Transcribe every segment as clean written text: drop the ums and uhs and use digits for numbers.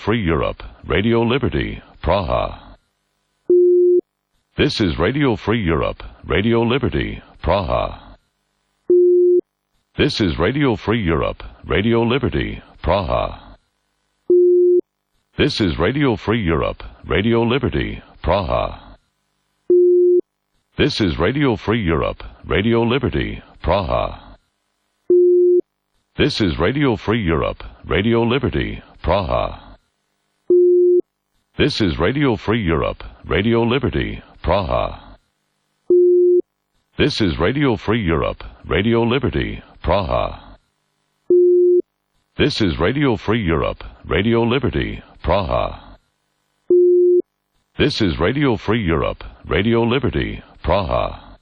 Free Europe, Radio Liberty, Praha. This is Radio Free Europe, Radio Liberty, Praha. This is Radio Free Europe, Radio Liberty, Praha. This is Radio Free Europe, Radio Liberty, Praha. This is Radio Free Europe, Radio Liberty, Praha. This is Radio Free Europe, Radio Liberty, Praha. This is Radio Free Europe, Radio Liberty, Praha. This is Radio Free Europe, Radio Liberty, Praha. This is Radio Free Europe, Radio Liberty, Praha. This is Radio Free Europe, Radio Liberty, Praha.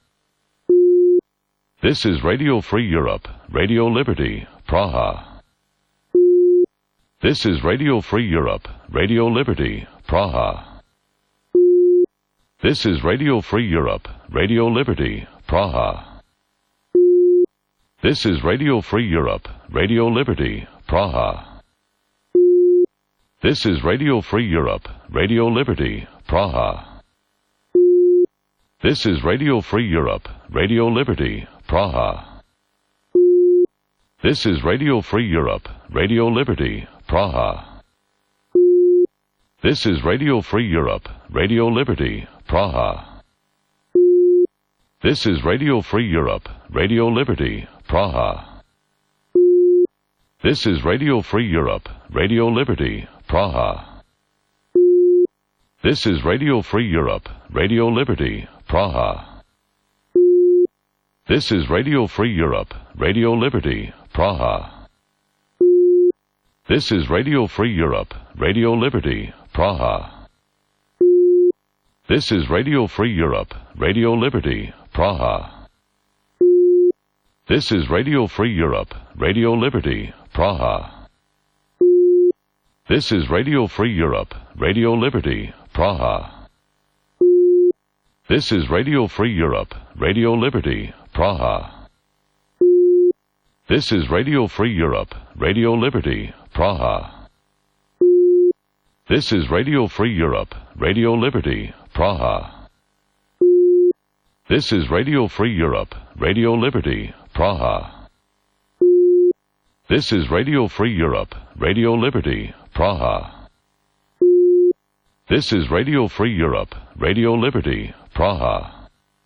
This is Radio Free Europe, Radio Liberty, Praha. This is Radio Free Europe, Radio Liberty, Praha. This is Radio Free Europe, Radio Liberty, Praha. This is Radio Free Europe, Radio Liberty, Praha. This is Radio Free Europe, Radio Liberty, Praha. This is Radio Free Europe, Radio Liberty, Praha. This is Radio Free Europe, Radio Liberty, Praha. This is Radio Free Europe, Radio Liberty, Praha. This is Radio Free Europe, Radio Liberty, Praha. This is Radio Free Europe, Radio Liberty, Praha. This is Radio Free Europe, Radio Liberty, Praha. This is Radio Free Europe, Radio Liberty, Praha. This is Radio Free Europe, Radio Liberty, Praha. This is Radio Free Europe, Radio Liberty, Praha. This is Radio Free Europe, Radio Liberty, Praha. This is Radio Free Europe, Radio Liberty, Praha. This is Radio Free Europe, Radio Liberty, Praha. This is Radio Free Europe, Radio Liberty, Praha. This is Radio Free Europe, Radio Liberty, Praha. This is Radio Free Europe, Radio Liberty, Praha. This is Radio Free Europe, Radio Liberty, Praha. This is Radio Free Europe, Radio Liberty, Praha.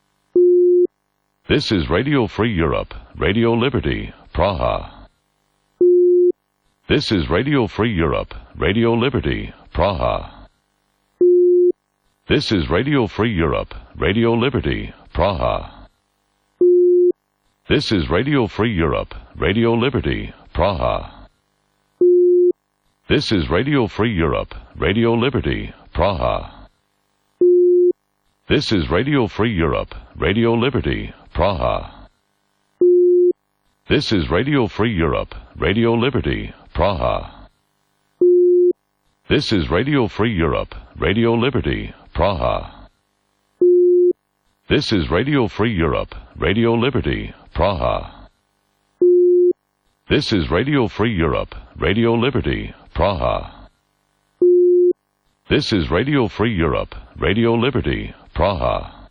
This is Radio Free Europe, Radio Liberty, Praha. This is Radio Free Europe, Radio Liberty, Praha. This is Radio Free Europe, Radio Liberty, Praha. This is Radio Free Europe, Radio Liberty, Praha. This is Radio Free Europe, Radio Liberty, Praha. This is Radio Free Europe, Radio Liberty, Praha. This is Radio Free Europe, Radio Liberty, Praha. This is Radio Free Europe, Radio Liberty, Praha. This is Radio Free Europe, Radio Liberty, Praha. This is Radio Free Europe, Radio Liberty, Praha. This is Radio Free Europe, Radio Liberty, Praha.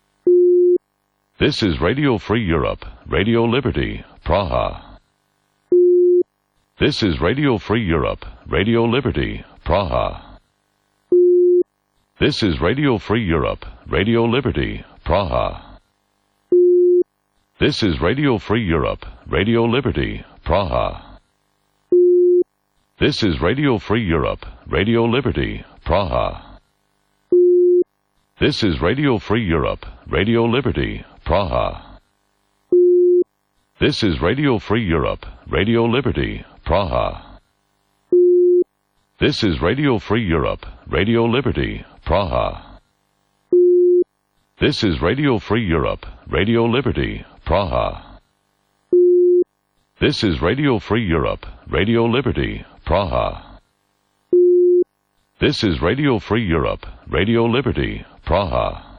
This is Radio Free Europe, Radio Liberty, Praha. This is Radio Free Europe, Radio Liberty, Praha. This is Radio Free Europe, Radio Liberty, Praha. This is Radio Free Europe, Radio Liberty, Praha. This is Radio Free Europe, Radio Liberty, Praha. This is Radio Free Europe, Radio Liberty, Praha. This is Radio Free Europe, Radio Liberty, Praha. This is Radio Free Europe, Radio Liberty, Praha. This is Radio Free Europe, Radio Liberty, Praha. This is Radio Free Europe, Radio Liberty, Praha. This is Radio Free Europe, Radio Liberty, Praha.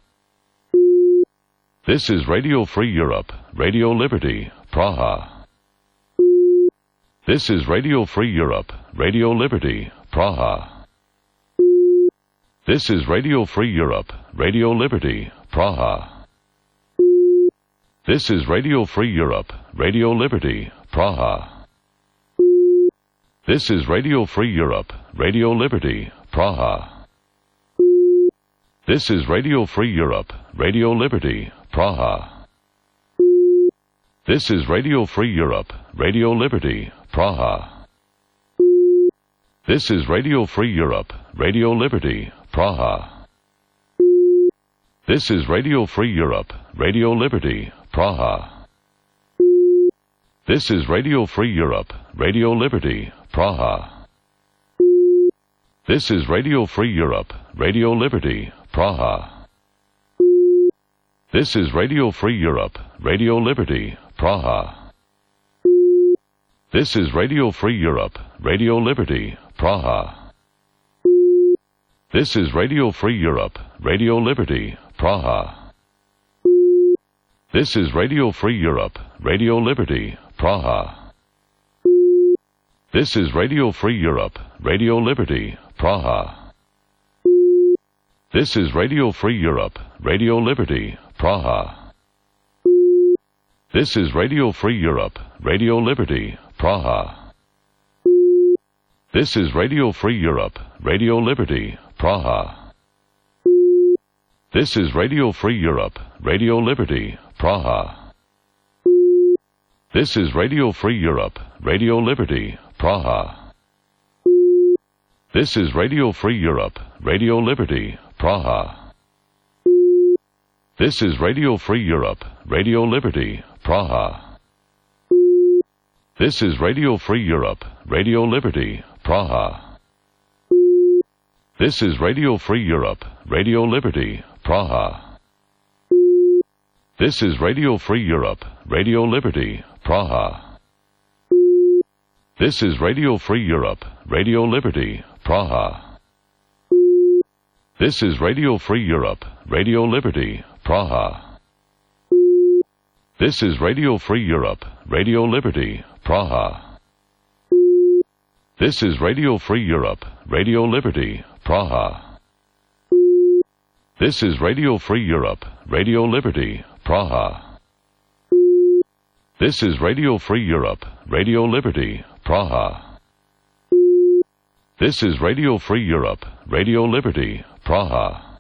This is Radio Free Europe, Radio Liberty, Praha. This is Radio Free Europe, Radio Liberty, Praha. This is Radio Free Europe, Radio Liberty, Praha. This is Radio Free Europe, Radio Liberty, Praha. This is Radio Free Europe, Radio Liberty, Praha. This is Radio Free Europe, Radio Liberty, Praha. This is Radio Free Europe, Radio Liberty, Praha. This is Radio Free Europe, Radio Liberty, Praha. This is Radio Free Europe, Radio Liberty, Praha. This is Radio Free Europe, Radio Liberty, Praha. This is Radio Free Europe, Radio Liberty, Praha. This is Radio Free Europe, Radio Liberty, Praha. This is Radio Free Europe, Radio Liberty, Praha. This is Radio Free Europe, Radio Liberty, Praha. This is Radio Free Europe, Radio Liberty, Praha. This is Radio Free Europe, Radio Liberty, Praha. This is Radio Free Europe, Radio Liberty, Praha. This is Radio Free Europe, Radio Liberty, Praha. This is Radio Free Europe, Radio Liberty, Praha. This is Radio Free Europe, Radio Liberty, Praha. This is Radio Free Europe, Radio Liberty, Praha. This is Radio Free Europe, Radio Liberty, Praha. This is Radio Free Europe, Radio Liberty, Praha. This is Radio Free Europe, Radio Liberty, Praha. This is Radio Free Europe, Radio Liberty, Praha. This is Radio Free Europe, Radio Liberty, Praha. This is Radio Free Europe, Radio Liberty, Praha. This is Radio Free Europe, Radio Liberty, Praha. This is Radio Free Europe, Radio Liberty, Praha. This is Radio Free Europe, Radio Liberty, Praha. This is Radio Free Europe, Radio Liberty, Praha. This is Radio Free Europe, Radio Liberty, Praha. This is Radio Free Europe, Radio Liberty, Praha.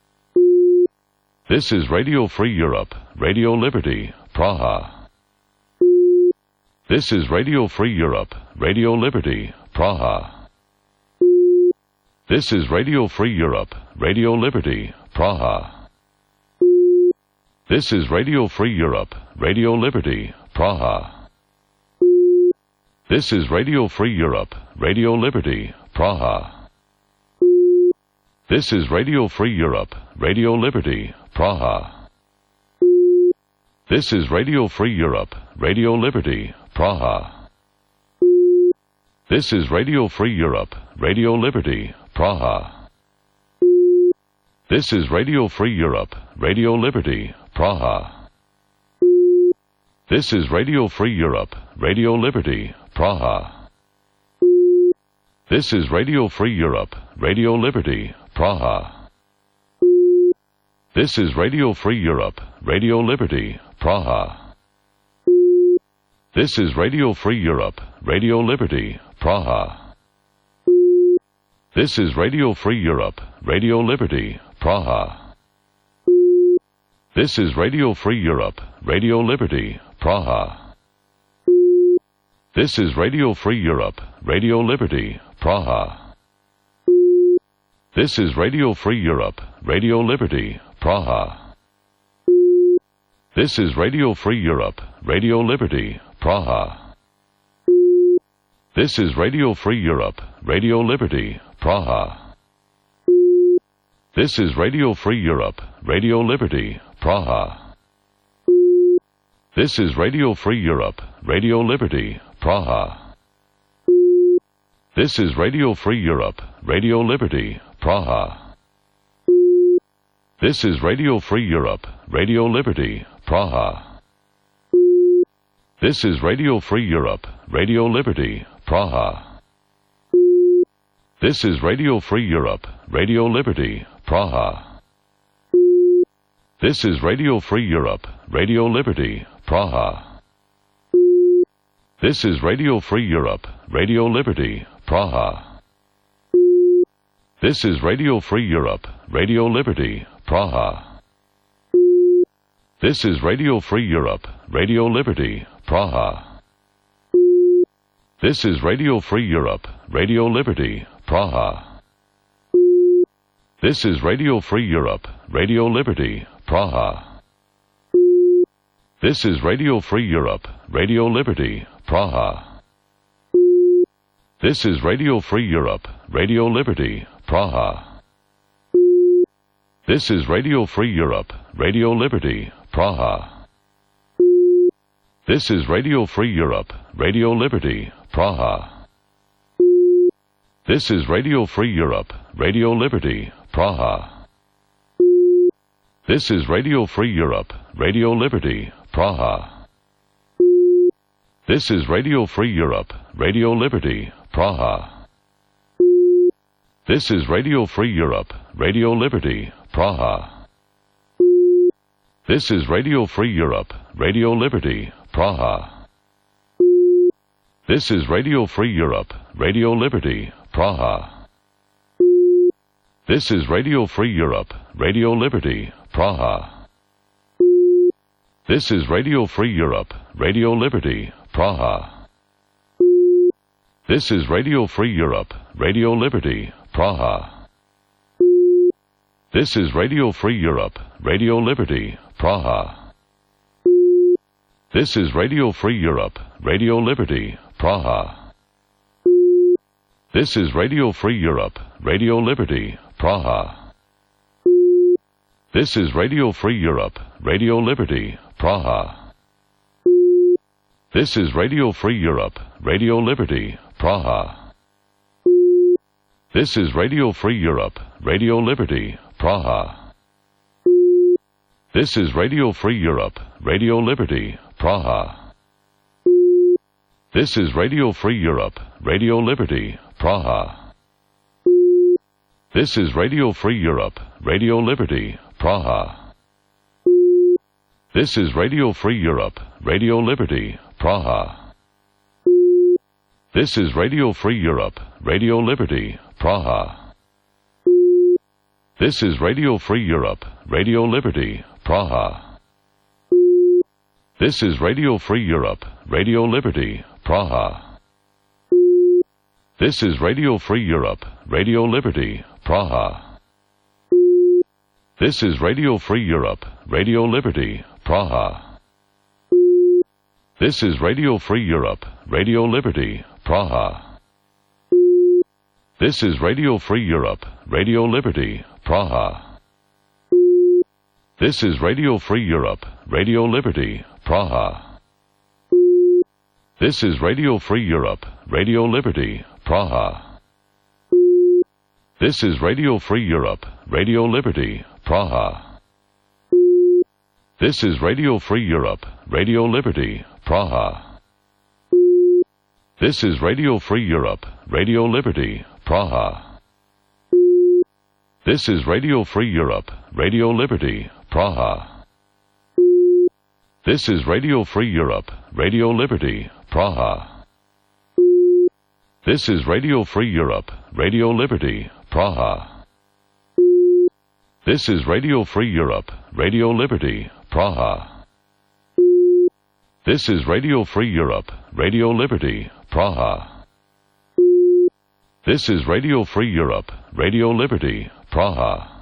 This is Radio Free Europe, Radio Liberty, Praha. This is Radio Free Europe, Radio Liberty, Praha. This is Radio Free Europe, Radio Liberty, Praha. This is Radio Free Europe, Radio Liberty, Praha. This is Radio Free Europe, Radio Liberty, Praha. This is Radio Free Europe, Radio Liberty, Praha. This is Radio Free Europe, Radio Liberty, Praha. This is Radio Free Europe, Radio Liberty, Praha. This is Radio Free Europe, Radio Liberty, Praha. This is Radio Free Europe, Radio Liberty, Praha. This is Radio Free Europe, Radio Liberty, Praha. This is Radio Free Europe, Radio Liberty, Praha. This is Radio Free Europe, Radio Liberty, Praha. This is Radio Free Europe, Radio Liberty, Praha. This is Radio Free Europe, Radio Liberty, Praha. This is Radio Free Europe, Radio Liberty, Praha. This is Radio Free Europe, Radio Liberty, Praha. This is Radio Free Europe, Radio Liberty, Praha. This is Radio Free Europe, Radio Liberty, Praha. This is Radio Free Europe, Radio Liberty, Praha. This is Radio Free Europe, Radio Liberty, Praha. This is Radio Free Europe, Radio Liberty, Praha. This is Radio Free Europe, Radio Liberty, Praha. This is Radio Free Europe, Radio Liberty, Praha. This is Radio Free Europe, Radio Liberty, Praha. This is Radio Free Europe, Radio Liberty, Praha. This is Radio Free Europe, Radio Liberty, Praha. This is Radio Free Europe, Radio Liberty, Praha. This is Radio Free Europe, Radio Liberty, Praha. This is Radio Free Europe, Radio Liberty, Praha. This is Radio Free Europe, Radio Liberty, Praha. This is Radio Free Europe, Radio Liberty, Praha. This is Radio Free Europe, Radio Liberty, Praha. This is Radio Free Europe, Radio Liberty, Praha. This is Radio Free Europe, Radio Liberty, Praha. This is Radio Free Europe, Radio Liberty, Praha. This is Radio Free Europe, Radio Liberty, Praha. This is Radio Free Europe, Radio Liberty, Praha. This is Radio Free Europe, Radio Liberty, Praha. This is Radio Free Europe, Radio Liberty, Praha. This is Radio Free Europe, Radio Liberty, Praha. This is Radio Free Europe, Radio Liberty, Praha. This is Radio Free Europe, Radio Liberty, Praha. This is Radio Free Europe, Radio Liberty, Praha. This is Radio Free Europe, Radio Liberty, Praha. This is Radio Free Europe, Radio Liberty, Praha. This is Radio Free Europe, Radio Liberty, Praha. This is Radio Free Europe, Radio Liberty, Praha. This is Radio Free Europe, Radio Liberty, Praha. This is Radio Free Europe, Radio Liberty, Praha. This is Radio Free Europe, Radio Liberty, Praha. This is Radio Free Europe, Radio Liberty, Praha. This is Radio Free Europe, Radio Liberty, Praha. This is Radio Free Europe, Radio Liberty, Praha. This is Radio Free Europe, Radio Liberty, Praha. This is Radio Free Europe, Radio Liberty, Praha. This is Radio Free Europe, Radio Liberty, Praha. This is Radio Free Europe, Radio Liberty, Praha. This is Radio Free Europe, Radio Liberty, Praha. This is Radio Free Europe, Radio Liberty, Praha. This is Radio Free Europe, Radio Liberty, Praha. This is Radio Free Europe, Radio Liberty, Praha. This is Radio Free Europe, Radio Liberty, Praha. This is Radio Free Europe, Radio Liberty, Praha. This is Radio Free Europe, Radio Liberty, Praha. This is Radio Free Europe, Radio Liberty, Praha. This is Radio Free Europe, Radio Liberty, Praha. This is Radio Free Europe, Radio Liberty, Praha. This is Radio Free Europe, Radio Liberty, Praha. This is Radio Free Europe, Radio Liberty, Praha. This is Radio Free Europe, Radio Liberty, Praha. This is Radio Free Europe, Radio Liberty, Praha.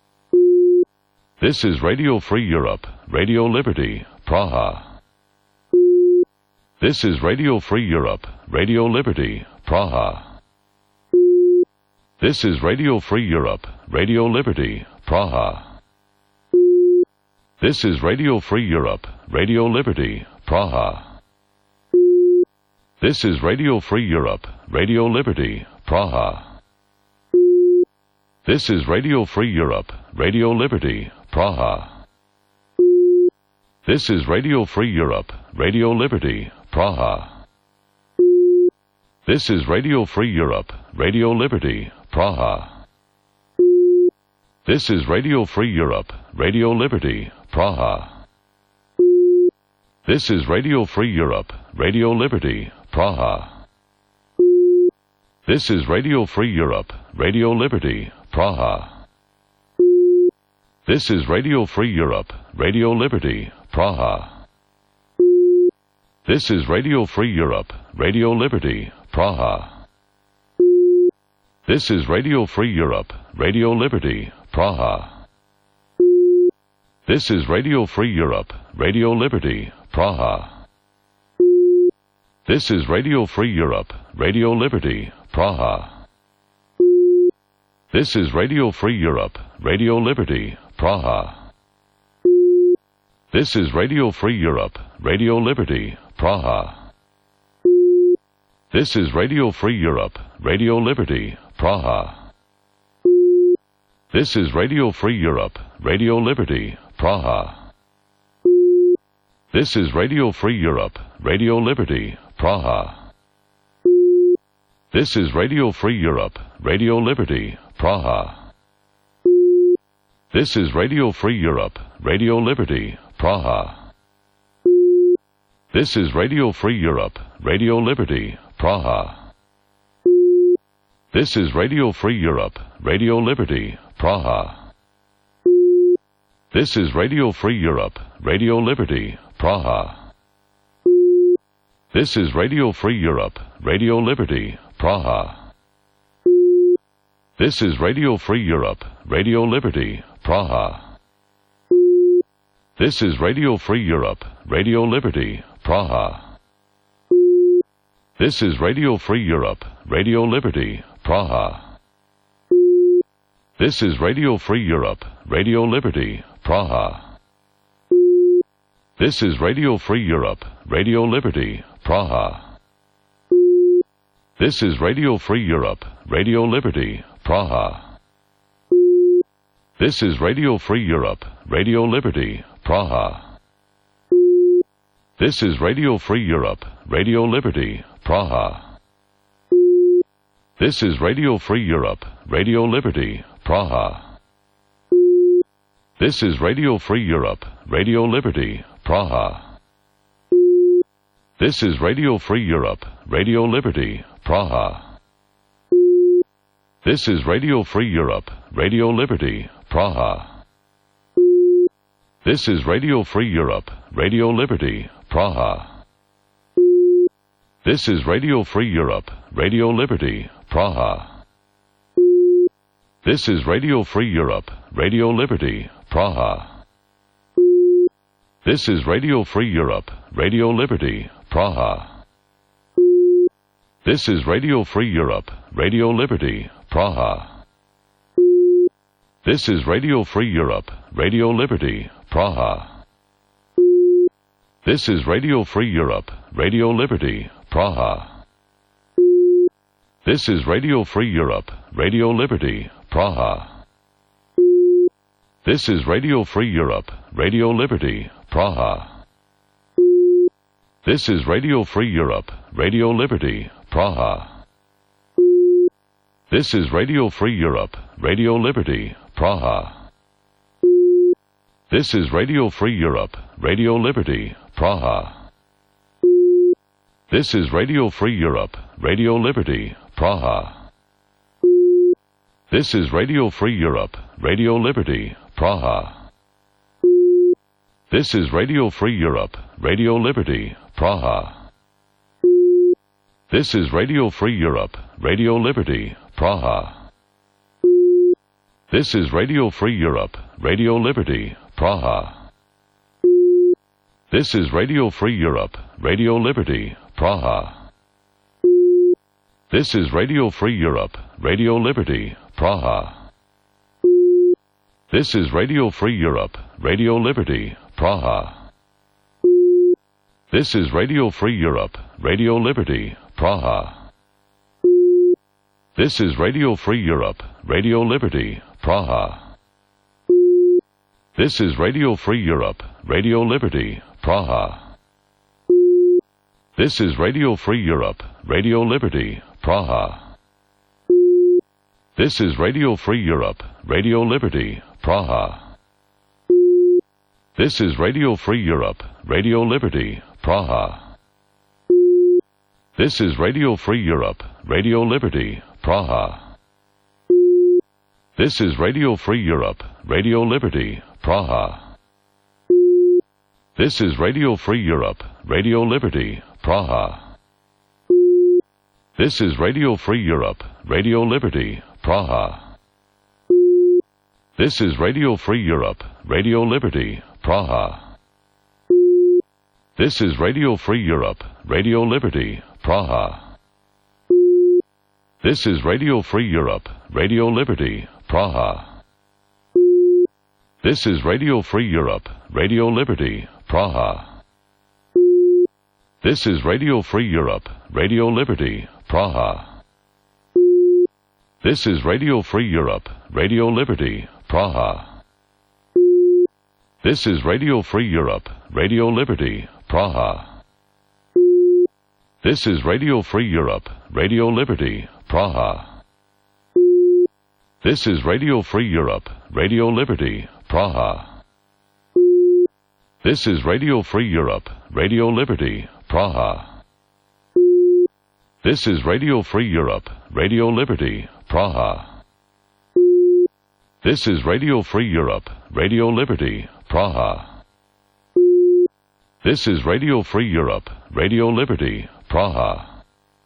This is Radio Free Europe, Radio Liberty, Praha. This is Radio Free Europe, Radio Liberty, Praha. This is Radio Free Europe, Radio Liberty, Praha. This is Radio Free Europe, Radio Liberty, Praha. This is Radio Free Europe, Radio Liberty, Praha. This is Radio Free Europe, Radio Liberty, Praha. This is Radio Free Europe, Radio Liberty, Praha. This is Radio Free Europe, Radio Liberty, Praha. This is Radio Free Europe, Radio Liberty, Praha. This is Radio Free Europe, Radio Liberty, Praha. This is Radio Free Europe, Radio Liberty, Praha. This is Radio Free Europe, Radio Liberty, Praha. This is Radio Free Europe, Radio Liberty, Praha. This is Radio Free Europe, Radio Liberty, Praha. This is Radio Free Europe, Radio Liberty, Praha. This is Radio Free Europe, Radio Liberty, Praha. This is Radio Free Europe, Radio Liberty, Praha. This is Radio Free Europe, Radio Liberty, Praha. This is Radio Free Europe, Radio Liberty, Praha. This is Radio Free Europe, Radio Liberty, Praha. This is Radio Free Europe, Radio Liberty, Praha. This is Radio Free Europe, Radio Liberty, Praha. This is Radio Free Europe, Radio Liberty, Praha. This is Radio Free Europe, Radio Liberty, Praha. This is Radio Free Europe, Radio Liberty, Praha. This is Radio Free Europe, Radio Liberty, Praha. This is Radio Free Europe, Radio Liberty, Praha. This is Radio Free Europe, Radio Liberty, Praha. This is Radio Free Europe, Radio Liberty, Praha. This is Radio Free Europe, Radio Liberty, Praha. This is Radio Free Europe, Radio Liberty, Praha. This is Radio Free Europe, Radio Liberty, Praha. This is Radio Free Europe, Radio Liberty, Praha. This is Radio Free Europe, Radio Liberty, Praha. This is Radio Free Europe, Radio Liberty, Praha. This is Radio Free Europe, Radio Liberty, Praha. This is Radio Free Europe, Radio Liberty, Praha. This is Radio Free Europe, Radio Liberty, Praha. This is Radio Free Europe, Radio Liberty, Praha. This is Radio Free Europe, Radio Liberty, Praha. This is Radio Free Europe, Radio Liberty, Praha. This is Radio Free Europe, Radio Liberty, Praha. This is Radio Free Europe, Radio Liberty, Praha. This is Radio Free Europe, Radio Liberty, Praha. This is Radio Free Europe, Radio Liberty, Praha. This is Radio Free Europe, Radio Liberty, Praha. This is Radio Free Europe, Radio Liberty, Praha. This is Radio Free Europe, Radio Liberty, Praha. This is Radio Free Europe, Radio Liberty, Praha. This is Radio Free Europe, Radio Liberty, Praha. This is Radio Free Europe, Radio Liberty, Praha. This is Radio Free Europe, Radio Liberty, Praha. This is Radio Free Europe, Radio Liberty, Praha. This is Radio Free Europe, Radio Liberty, Praha. This is Radio Free Europe, Radio Liberty, Praha. This is Radio Free Europe, Radio Liberty, Praha. This is Radio Free Europe, Radio Liberty, Praha. This is Radio Free Europe, Radio Liberty, Praha. This is Radio Free Europe, Radio Liberty, Praha. This is Radio Free Europe, Radio Liberty, Praha. This is Radio Free Europe, Radio Liberty, Praha. This is Radio Free Europe, Radio Liberty, Praha. This is Radio Free Europe, Radio Liberty, Praha. This is Radio Free Europe, Radio Liberty, Praha. This is Radio Free Europe, Radio Liberty, Praha. This is Radio Free Europe, Radio Liberty, Praha. This is Radio Free Europe, Radio Liberty, Praha. This is Radio Free Europe, Radio Liberty, Praha. This is Radio Free Europe, Radio Liberty, Praha. This is Radio Free Europe, Radio Liberty, Praha. This is Radio Free Europe, Radio Liberty, Praha. This is Radio Free Europe, Radio Liberty, Praha. This is Radio Free Europe, Radio Liberty, Praha. This is Radio Free Europe, Radio Liberty, Praha. This is Radio Free Europe, Radio Liberty, Praha. This is Radio Free Europe, Radio Liberty, Praha. This is Radio Free Europe, Radio Liberty, Praha. This is Radio Free Europe, Radio Liberty, Praha. This is Radio Free Europe, Radio Liberty, Praha. This is Radio Free Europe, Radio Liberty, Praha. This is Radio Free Europe, Radio Liberty, Praha. This is Radio Free Europe, Radio Liberty, Praha.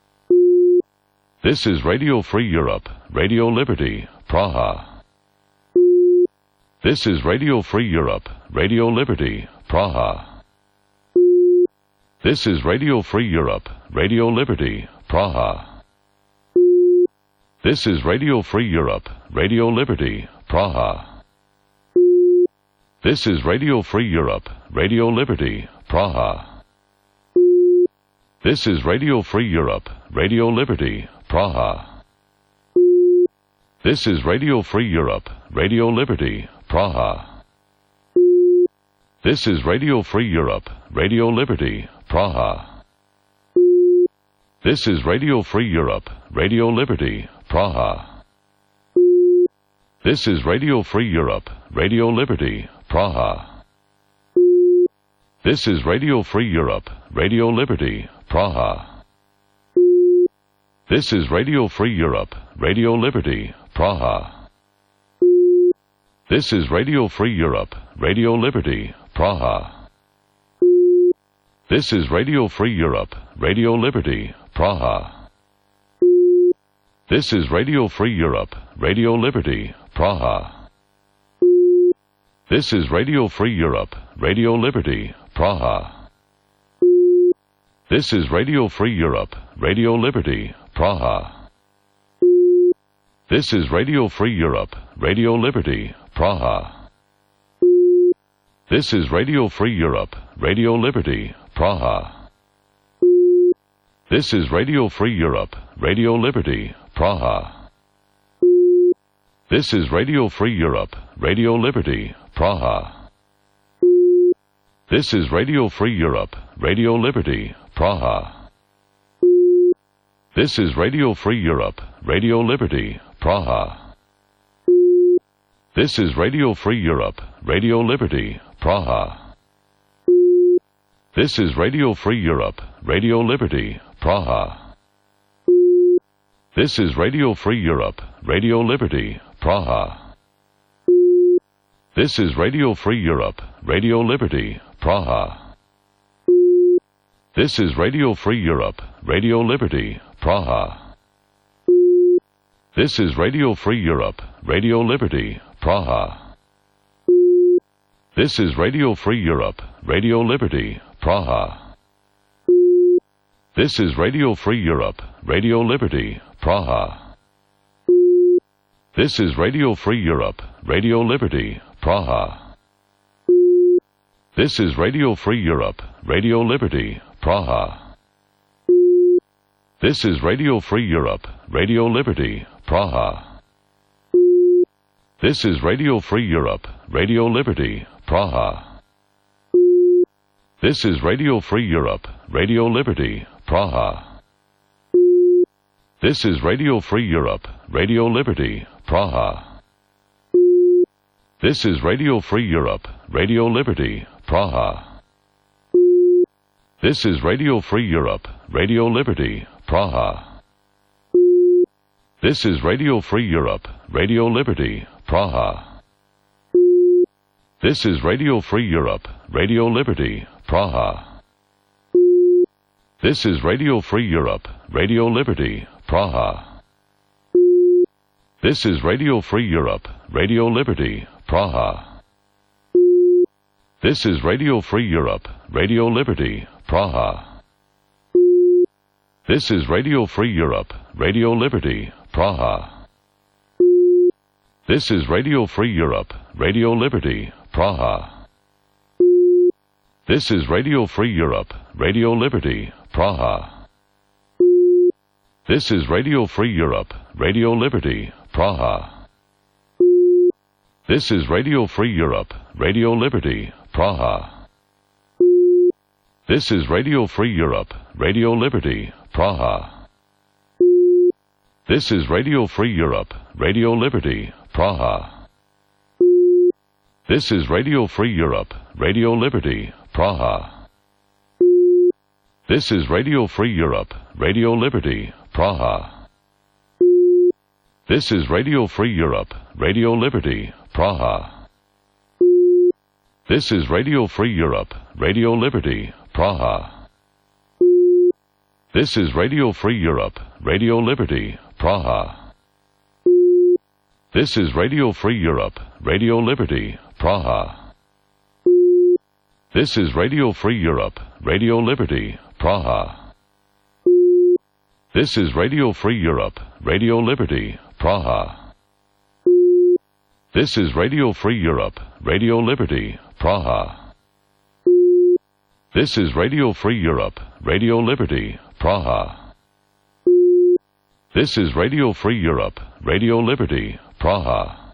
This is Radio Free Europe, Radio Liberty, Praha. This is Radio Free Europe, Radio Liberty, Praha. This is Radio Free Europe, Radio Liberty, Praha. This is Radio Free Europe, Radio Liberty, Praha. This is Radio Free Europe, Radio Liberty, Praha. This is Radio Free Europe, Radio Liberty, Praha. This is Radio Free Europe, Radio Liberty, Praha. This is Radio Free Europe, Radio Liberty, Praha. This is Radio Free Europe, Radio Liberty, Praha. This is Radio Free Europe, Radio Liberty, Praha. This is Radio Free Europe, Radio Liberty, Praha. This is Radio Free Europe, Radio Liberty, Praha. This is Radio Free Europe, Radio Liberty, Praha. This is Radio Free Europe, Radio Liberty, Praha. This is Radio Free Europe, Radio Liberty, Praha. This is Radio Free Europe, Radio Liberty, Praha. This is Radio Free Europe, Radio Liberty, Praha. This is Radio Free Europe, Radio Liberty, Praha. This is Radio Free Europe, Radio Liberty, Praha. This is Radio Free Europe, Radio Liberty, Praha. This is Radio Free Europe, Radio Liberty, Praha. This is Radio Free Europe, Radio Liberty, Praha. This is Radio Free Europe, Radio Liberty, Praha. This is Radio Free Europe, Radio Liberty, Praha. This is Radio Free Europe, Radio Liberty, Praha. This is Radio Free Europe, Radio Liberty, Praha. This is Radio Free Europe, Radio Liberty, Praha. This is Radio Free Europe, Radio Liberty, Praha. This is Radio Free Europe, Radio Liberty, Praha. This is Radio Free Europe, Radio Liberty, Praha. This is Radio Free Europe, Radio Liberty, Praha. This is Radio Free Europe, Radio Liberty, Praha. This is Radio Free Europe, Radio Liberty, Praha. This is Radio Free Europe, Radio Liberty, Praha. This is Radio Free Europe, Radio Liberty, Praha. This is Radio Free Europe, Radio Liberty, Praha. This is Radio Free Europe, Radio Liberty, Praha. This is Radio Free Europe, Radio Liberty, Praha. This is Radio Free Europe, Radio Liberty, Praha. This is Radio Free Europe, Radio Liberty, Praha. This is Radio Free Europe, Radio Liberty, Praha. This is Radio Free Europe, Radio Liberty, Praha. This is Radio Free Europe, Radio Liberty, Praha. This is Radio Free Europe, Radio Liberty, Praha. This is Radio Free Europe, Radio Liberty, Praha. This is Radio Free Europe, Radio Liberty, Praha. This is Radio Free Europe, Radio Liberty, Praha. This is Radio Free Europe, Radio Liberty, Praha. This is Radio Free Europe, Radio Liberty, Praha. This is Radio Free Europe, Radio Liberty, Praha. This is Radio Free Europe, Radio Liberty, Praha. This is Radio Free Europe, Radio Liberty, Praha. This is Radio Free Europe, Radio Liberty, Praha. This is Radio Free Europe, Radio Liberty, Praha. This is Radio Free Europe, Radio Liberty, Praha. This is Radio Free Europe, Radio Liberty, Praha. This is Radio Free Europe, Radio Liberty, Praha. This is Radio Free Europe, Radio Liberty, Praha. This is Radio Free Europe, Radio Liberty, Praha. This is Radio Free Europe, Radio Liberty, Praha. This is Radio Free Europe, Radio Liberty, Praha. This is Radio Free Europe, Radio Liberty, Praha.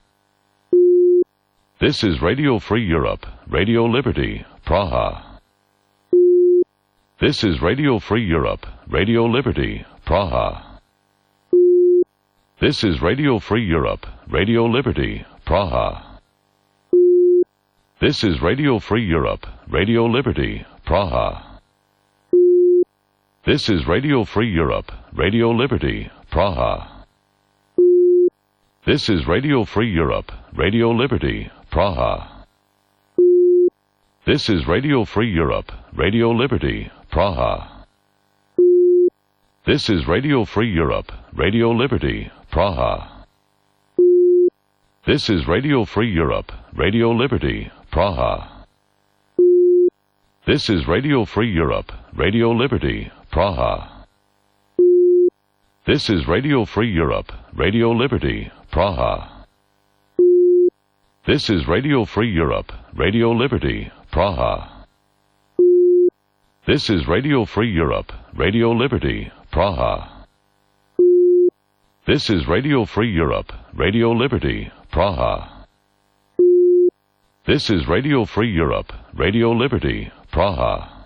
This is Radio Free Europe, Radio Liberty, Praha. This is Radio Free Europe, Radio Liberty, Praha. This is Radio Free Europe, Radio Liberty, Praha. This is Radio Free Europe, Radio Liberty, Praha. This is Radio Free Europe, Radio Liberty, Praha. This is Radio Free Europe, Radio Liberty, Praha. This is Radio Free Europe, Radio Liberty, Praha. This is Radio Free Europe, Radio Liberty, Praha. This is Radio Free Europe, Radio Liberty, Praha. This is Radio Free Europe, Radio Liberty, Praha. This is Radio Free Europe, Radio Liberty, Praha. This is Radio Free Europe, Radio Liberty, Praha. This is Radio Free Europe, Radio Liberty, Praha. This is Radio Free Europe, Radio Liberty, Praha. This is Radio Free Europe, Radio Liberty, Praha.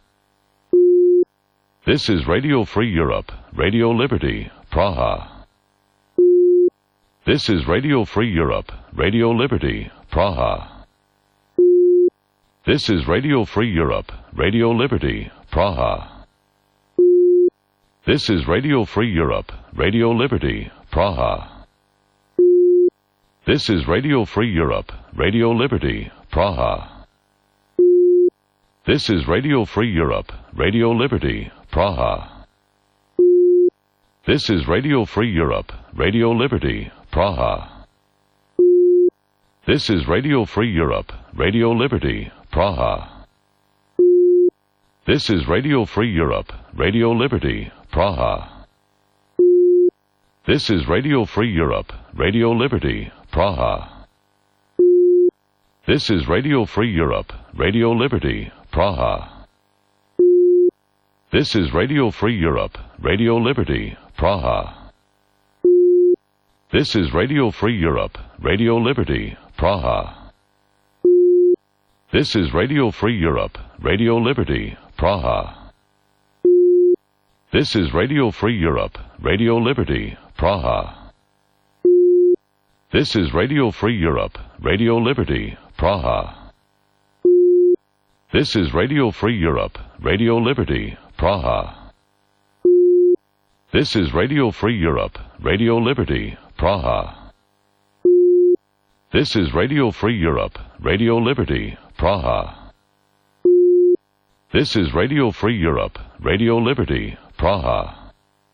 This is Radio Free Europe, Radio Liberty, Praha. This is Radio Free Europe, Radio Liberty, Praha. This is Radio Free Europe, Radio Liberty, Praha. This is Radio Free Europe, Radio Liberty, Praha. This is Radio Free Europe, Radio Liberty, Praha. This is Radio Free Europe, Radio Liberty, Praha. This is Radio Free Europe, Radio Liberty, Praha. This is Radio Free Europe, Radio Liberty, Praha. This is Radio Free Europe, Radio Liberty, Praha. This is Radio Free Europe, Radio Liberty, Praha. This is Radio Free Europe, Radio Liberty, Praha. This is Radio Free Europe, Radio Liberty, Praha. This is Radio Free Europe, Radio Liberty, Praha. This is Radio Free Europe, Radio Liberty, Praha. This is Radio Free Europe, Radio Liberty, Praha. This is Radio Free Europe, Radio Liberty, Praha. This is Radio Free Europe, Radio Liberty, Praha. This is Radio Free Europe, Radio Liberty, Praha. This is Radio Free Europe, Radio Liberty, Praha. This is Radio Free Europe, Radio Liberty, Praha.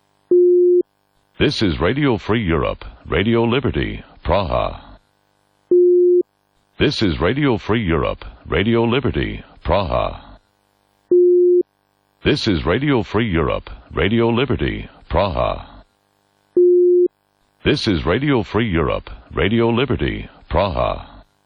This is Radio Free Europe, Radio Liberty, Praha. This is Radio Free Europe, Radio Liberty, Praha. This is Radio Free Europe, Radio Liberty, Praha. This is Radio Free Europe, Radio Liberty, Praha.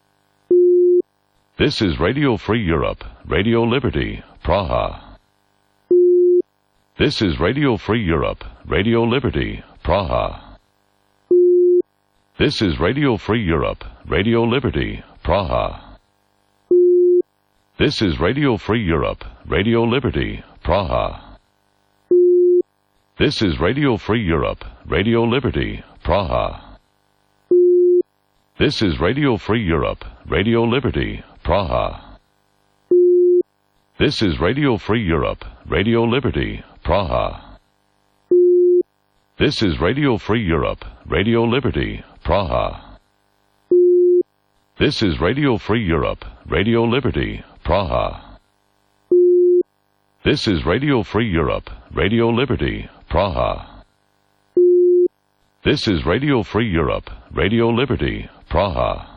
This is Radio Free Europe, Radio Liberty, Praha. This is Radio Free Europe, Radio Liberty, Praha. This is Radio Free Europe, Radio Liberty, Praha. This is Radio Free Europe, Radio Liberty, Praha. This is Radio Free Europe, Radio Liberty, Praha. This is Radio Free Europe, Radio Liberty, Praha. This is Radio Free Europe, Radio Liberty, Praha. This is Radio Free Europe, Radio Liberty, Praha. This is Radio Free Europe, Radio Liberty, Praha. This is Radio Free Europe, Radio Liberty, Praha. This is Radio Free Europe, Radio Liberty, Praha.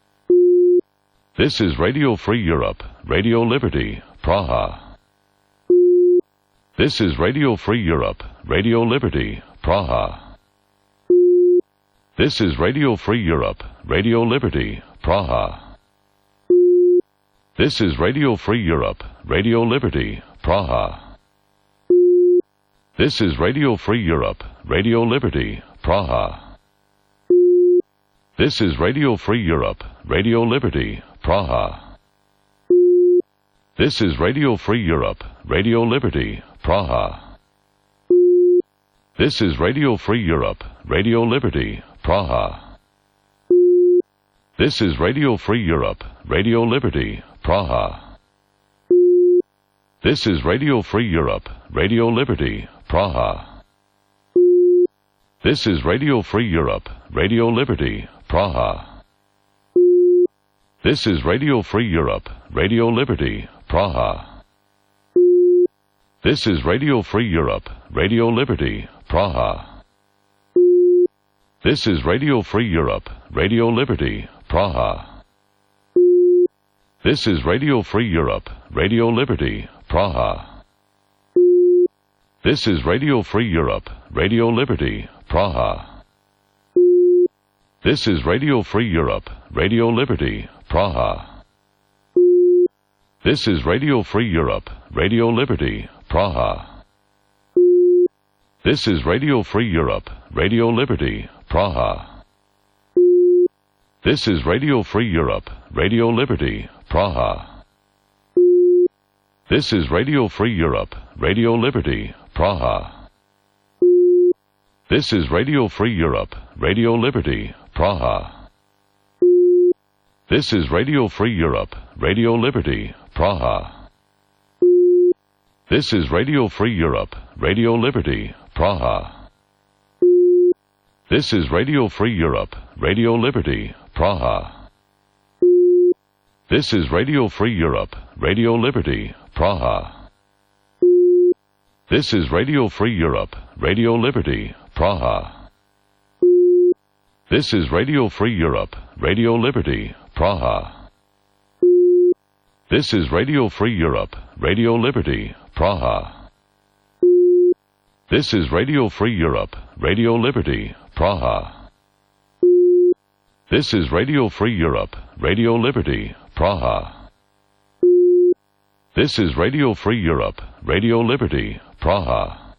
This is Radio Free Europe, Radio Liberty, Praha. This is Radio Free Europe, Radio Liberty, Praha. This is Radio Free Europe, Radio Liberty, Praha. This is Radio Free Europe, Radio Liberty, Praha. This is Radio Free Europe, Radio Liberty, Praha. This is Radio Free Europe, Radio Liberty, Praha. This is Radio Free Europe, Radio Liberty, Praha. This is Radio Free Europe, Radio Liberty, Praha. This is Radio Free Europe, Radio Liberty, Praha. This is Radio Free Europe, Radio Liberty, Praha. This is Radio Free Europe, Radio Liberty, Praha. This is Radio Free Europe, Radio Liberty, Praha. This is Radio Free Europe, Radio Liberty, Praha. This is Radio Free Europe, Radio Liberty, Praha. This is Radio Free Europe, Radio Liberty, Praha. This is Radio Free Europe, Radio Liberty, Praha. This is Radio Free Europe, Radio Liberty, Praha. This is Radio Free Europe, Radio Liberty, Praha. This is Radio Free Europe, Radio Liberty, Praha. This is Radio Free Europe, Radio Liberty, Praha. This is Radio Free Europe, Radio Liberty, Praha. This is Radio Free Europe, Radio Liberty, Praha. This is Radio Free Europe, Radio Liberty, Praha. This is Radio Free Europe, Radio Liberty, Praha. This is Radio Free Europe, Radio Liberty, Praha. This is Radio Free Europe, Radio Liberty, Praha. This is Radio Free Europe, Radio Liberty, Praha. This is Radio Free Europe, Radio Liberty, Praha. This is Radio Free Europe, Radio Liberty, Praha. This is Radio Free Europe, Radio Liberty, Praha. This is Radio Free Europe, Radio Liberty, Praha. This is Radio Free Europe, Radio Liberty, Praha.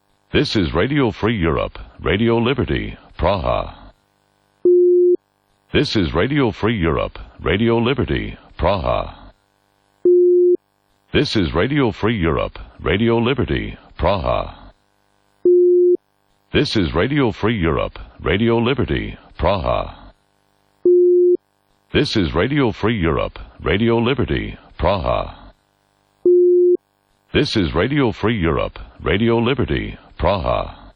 This is Radio Free Europe, Radio Liberty, Praha. This is Radio Free Europe, Radio Liberty, Praha. This is Radio Free Europe, Radio Liberty, Praha. This is Radio Free Europe, Radio Liberty, Praha. This is Radio Free Europe, Radio Liberty, Praha. This is Radio Free Europe, Radio Liberty, Praha.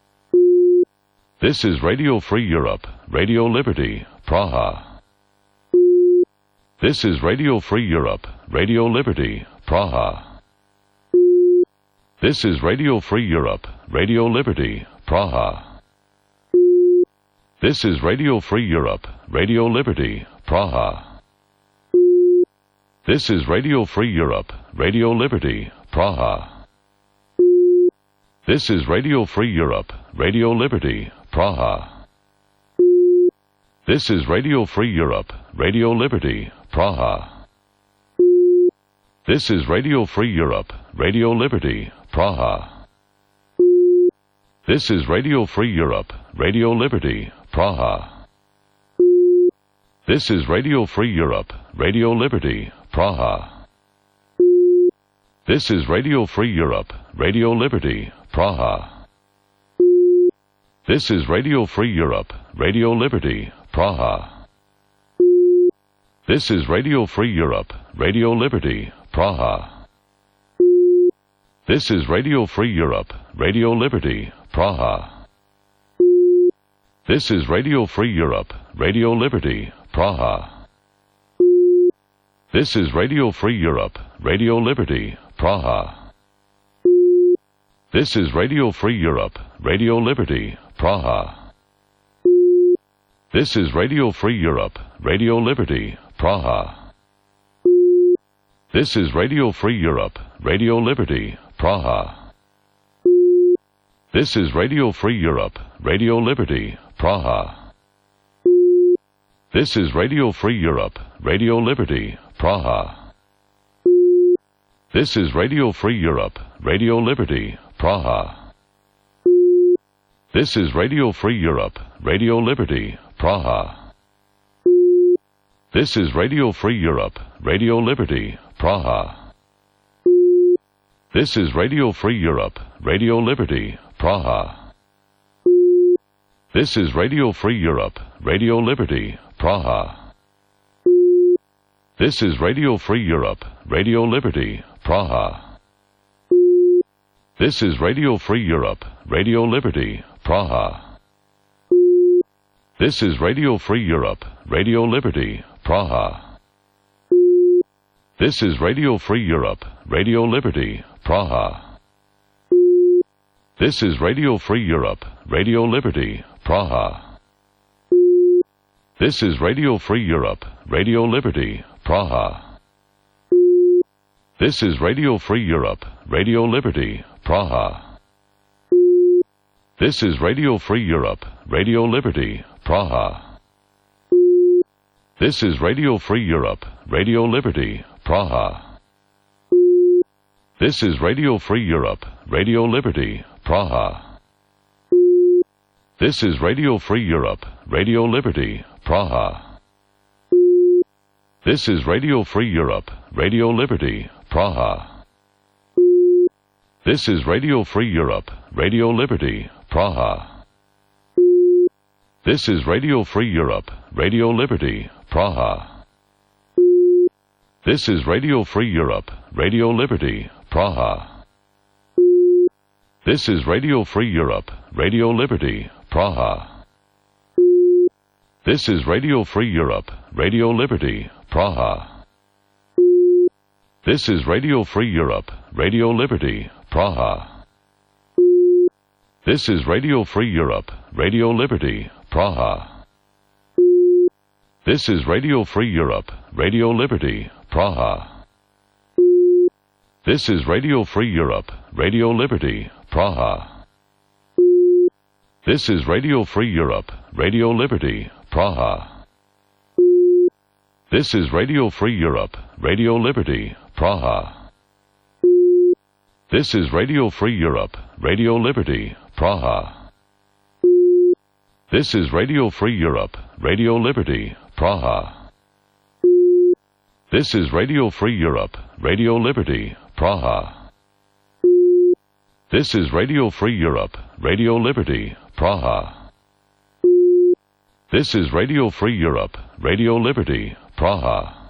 This is Radio Free Europe, Radio Liberty, Praha. This is Radio Free Europe, Radio Liberty, Praha. This is Radio Free Europe, Radio Liberty, Praha. This is Radio Free Europe, Radio Liberty, Praha. This is Radio Free Europe, Radio Liberty, Praha. This is Radio Free Europe, Radio Liberty, Praha. This is Radio Free Europe, Radio Liberty, Praha. This is Radio Free Europe, Radio Liberty, Praha. This is Radio Free Europe, Radio Liberty, Praha. This is Radio Free Europe, Radio Liberty, Praha. This is Radio Free Europe, Radio Liberty, Praha. This is Radio Free Europe, Radio Liberty, Praha. This is Radio Free Europe, Radio Liberty, Praha. This is Radio Free Europe, Radio Liberty, Praha. This is Radio Free Europe, Radio Liberty, Praha. This is Radio Free Europe, Radio Liberty, Praha. This is Radio Free Europe, Radio Liberty, Praha. This is Radio Free Europe, Radio Liberty, Praha. This is Radio Free Europe, Radio Liberty, Praha. This is Radio Free Europe, Radio Liberty, Praha. This is Radio Free Europe, Radio Liberty, Praha. This is Radio Free Europe, Radio Liberty, Praha. This is Radio Free Europe, Radio Liberty, Praha. This is Radio Free Europe, Radio Liberty, Praha. This is Radio Free Europe, Radio Liberty, Praha. This is Radio Free Europe, Radio Liberty, Praha. This is Radio Free Europe, Radio Liberty, Praha. This is Radio Free Europe, Radio Liberty, Praha. This is Radio Free Europe, Radio Liberty, Praha. This is Radio Free Europe, Radio Liberty, Praha. This is Radio Free Europe, Radio Liberty, Praha. This is Radio Free Europe, Radio Liberty, Praha. This is Radio Free Europe, Radio Liberty, Praha. This is Radio Free Europe, Radio Liberty, Praha. This is Radio Free Europe, Radio Liberty, Praha. This is Radio Free Europe, Radio Liberty, Praha. This is Radio Free Europe, Radio Liberty, Praha. This is Radio Free Europe, Radio Liberty, Praha. This is Radio Free Europe, Radio Liberty, Praha. This is Radio Free Europe, Radio Liberty, Praha. This is Radio Free Europe, Radio Liberty, Praha. This is Radio Free Europe, Radio Liberty, Praha. This is Radio Free Europe, Radio Liberty, Praha. This is Radio Free Europe, Radio Liberty, Praha. This is Radio Free Europe, Radio Liberty, Praha. This is Radio Free Europe, Radio Liberty, Praha. This is Radio Free Europe, Radio Liberty, Praha. This is Radio Free Europe, Radio Liberty, Praha. This is Radio Free Europe, Radio Liberty, Praha. This is Radio Free Europe, Radio Liberty, Praha. This is Radio Free Europe, Radio Liberty, Praha. This is Radio Free Europe, Radio Liberty, Praha. This is Radio Free Europe, Radio Liberty, Praha. This is Radio Free Europe, Radio Liberty, Praha.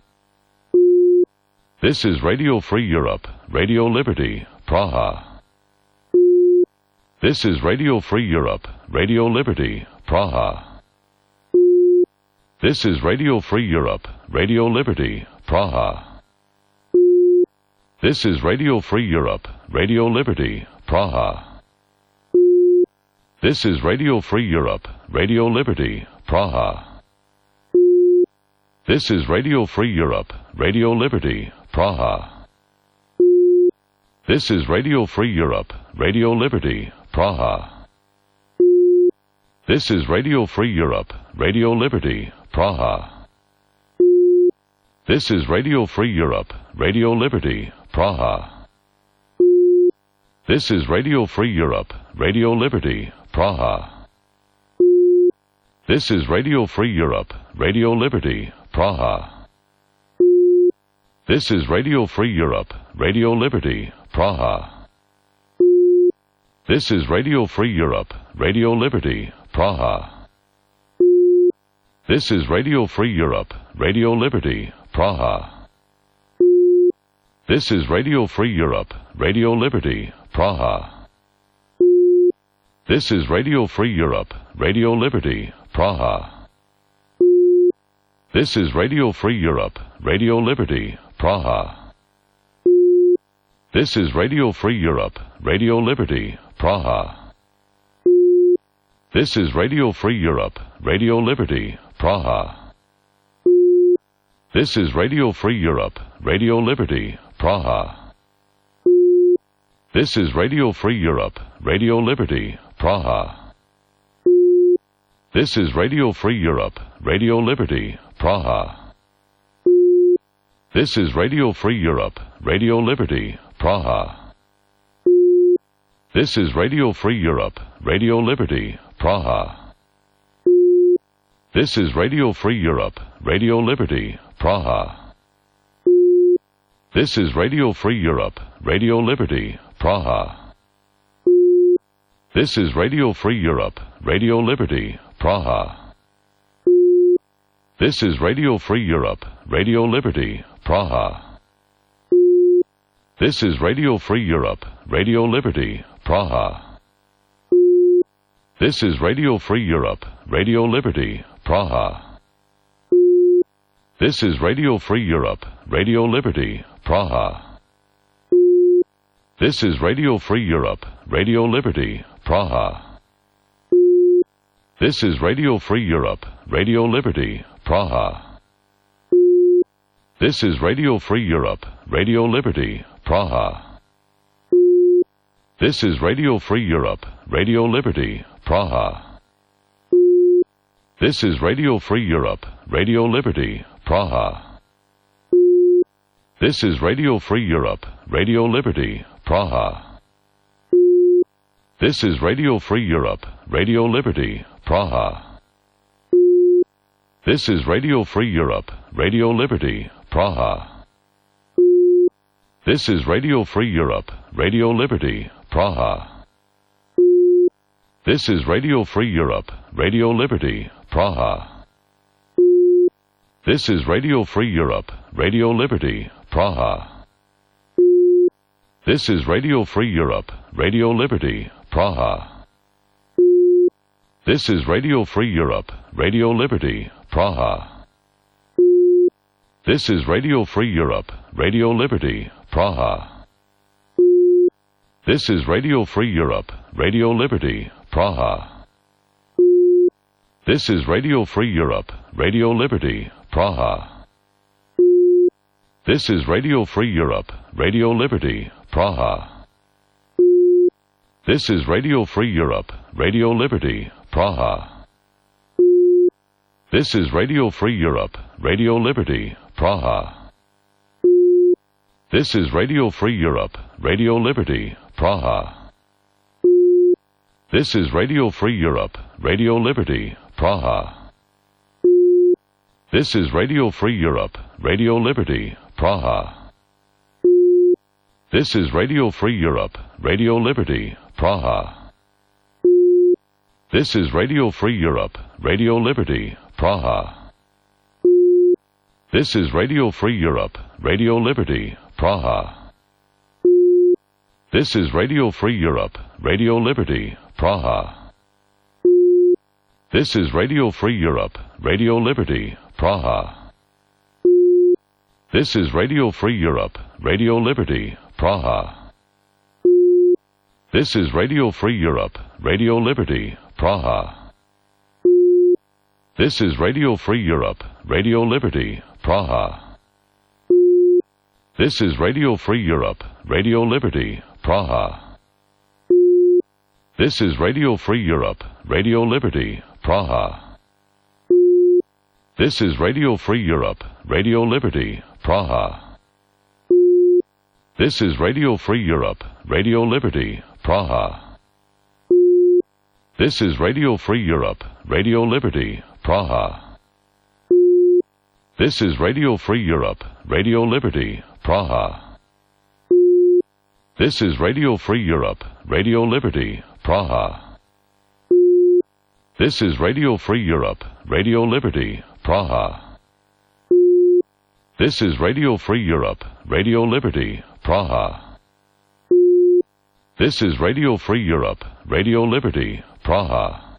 This is Radio Free Europe, Radio Liberty, Praha. This is Radio Free Europe, Radio Liberty, Praha. This is Radio Free Europe, Radio Liberty, Praha. This is Radio Free Europe, Radio Liberty, Praha. This is Radio Free Europe, Radio Liberty, Praha. This is Radio Free Europe, Radio Liberty, Praha. This is Radio Free Europe, Radio Liberty, Praha. This is Radio Free Europe, Radio Liberty, Praha. This is Radio Free Europe, Radio Liberty, Praha. This is Radio Free Europe, Radio Liberty, Praha. This is Radio Free Europe, Radio Liberty, Praha. This is Radio Free Europe, Radio Liberty, Praha. This is Radio Free Europe, Radio Liberty, Praha. This is Radio Free Europe, Radio Liberty, Praha. This is Radio Free Europe, Radio Liberty, Praha. This is Radio Free Europe, Radio Liberty, Praha. This is Radio Free Europe, Radio Liberty, Praha. This is Radio Free Europe, Radio Liberty, Praha. This is Radio Free Europe, Radio Liberty, Praha. This is Radio Free Europe, Radio Liberty, Praha. This is Radio Free Europe, Radio Liberty, Praha. This is Radio Free Europe, Radio Liberty, Praha. This is Radio Free Europe, Radio Liberty, Praha. This is Radio Free Europe, Radio Liberty, Praha. This is Radio Free Europe, Radio Liberty, Praha. This is Radio Free Europe, Radio Liberty, Praha. This is Radio Free Europe, Radio Liberty, Praha. This is Radio Free Europe, Radio Liberty, Praha. This is Radio Free Europe, Radio Liberty, Praha. This is Radio Free Europe, Radio Liberty, Praha. This is Radio Free Europe, Radio Liberty, Praha. This is Radio Free Europe, Radio Liberty, Praha. This is Radio Free Europe, Radio Liberty, Praha. This is Radio Free Europe, Radio Liberty, Praha. This is Radio Free Europe, Radio Liberty, Praha. This is Radio Free Europe, Radio Liberty, Praha. This is Radio Free Europe, Radio Liberty, Praha. This is Radio Free Europe, Radio Liberty, Praha. This is Radio Free Europe, Radio Liberty, Praha. This is Radio Free Europe, Radio Liberty, Praha. This is Radio Free Europe, Radio Liberty, Praha. This is Radio Free Europe, Radio Liberty, Praha. This is Radio Free Europe, Radio Liberty, Praha. This is Radio Free Europe, Radio Liberty, Praha. This is Radio Free Europe, Radio Liberty, Praha. This is Radio Free Europe, Radio Liberty, Praha. This is Radio Free Europe, Radio Liberty, Praha. This is Radio Free Europe, Radio Liberty, Praha. This is Radio Free Europe, Radio Liberty, Praha. This is Radio Free Europe, Radio Liberty, Praha. This is Radio Free Europe, Radio Liberty, Praha. This is Radio Free Europe, Radio Liberty, Praha. This is Radio Free Europe, Radio Liberty, Praha. This is Radio Free Europe, Radio Liberty, Praha. This is Radio Free Europe, Radio Liberty, Praha. This is Radio Free Europe, Radio Liberty, Praha. This is Radio Free Europe, Radio Liberty, Praha. This is Radio Free Europe, Radio Liberty, Praha. This is Radio Free Europe, Radio Liberty, Praha. This is Radio Free Europe, Radio Liberty, Praha. This is Radio Free Europe, Radio Liberty, Praha. This is Radio Free Europe, Radio Liberty, Praha. This is Radio Free Europe, Radio Liberty, Praha. This is Radio Free Europe, Radio Liberty, Praha. This is Radio Free Europe, Radio Liberty, Praha. This is Radio Free Europe, Radio Liberty, Praha. This is Radio Free Europe, Radio Liberty, Praha. This is Radio Free Europe, Radio Liberty, Praha. This is Radio Free Europe, Radio Liberty, Praha. This is Radio Free Europe, Radio Liberty, Praha. This is Radio Free Europe, Radio Liberty, Praha.